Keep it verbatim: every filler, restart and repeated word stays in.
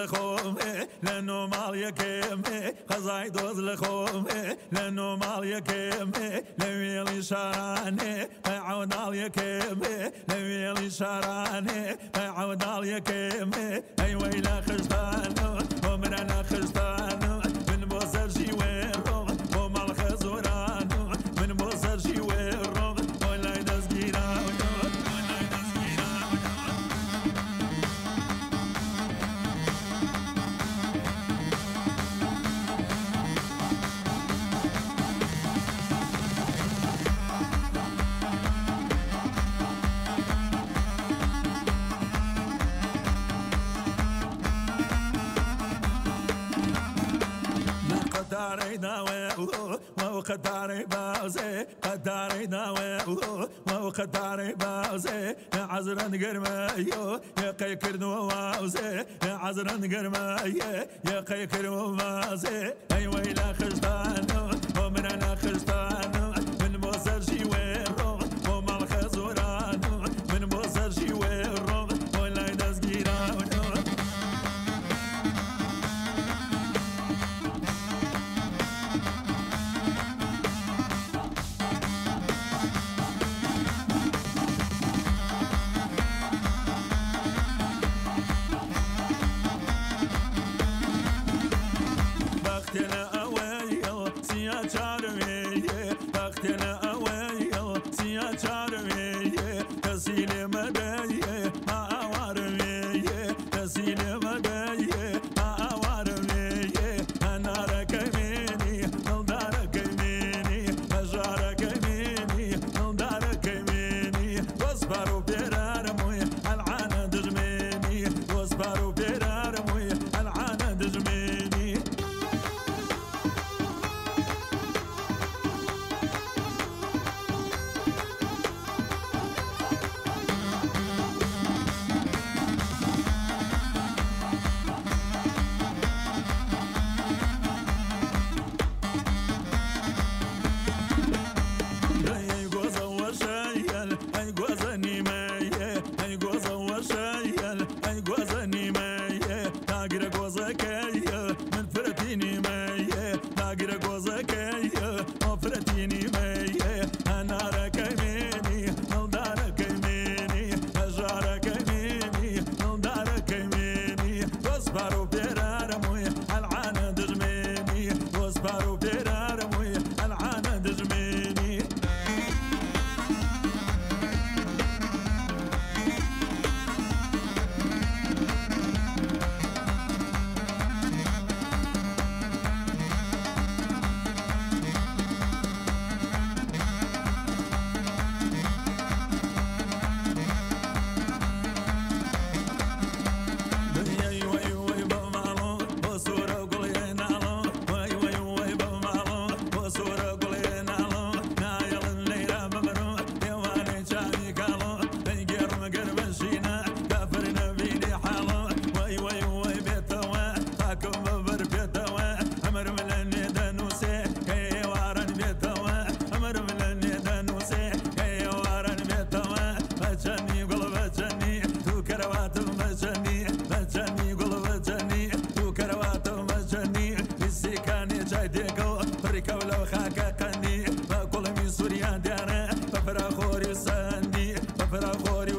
لخومه لأنه مال يكمه خزاي دوز لخومه لأنه مال يكمه لويلي شرانه عود على يكمه لويلي شرانه عود على يكمه أي ويلا خشتانه ومن أنا خشتانه من بوسر جويرو ومال خزورانه من بوسر جويرو ولا يدز جيرانه قداري داوي وهو قداري باوزي قداري داوي وهو قداري باوزي يا عزران قرمايو يا قيكر نواوزي يا عزران قرمايو يا قيكر نواوزي اي ويلا خشتانو ومن انا خشتانو من موسر جيويرو وما الخزورانو من موسر جيويرو ولا يدز جيرانو بختنا أويل سيا شارمية بختنا أويل سيا شارمية تسيل مداية ما أوارمية تسيل مداية ما أوارمية أنا ركميني نلدار كميني مجار كميني نلدار كميني واصبروا بيرارموي العانا دجميني واصبروا بيرارموي العانا دجميني أي جوزني مايه أي جوزة وشايل أي جوزني مايه تاجر جوزة كايه من فرتيني مايه تاجر جوزة كايه وفرتيني مايه أنا ركميني نلدار كميني أجار كميني نلدار كميني واصبروا بيرارموي العانا دجميني واصبروا بيرارموي العانا دجميني خوري ساندي بفرا خوري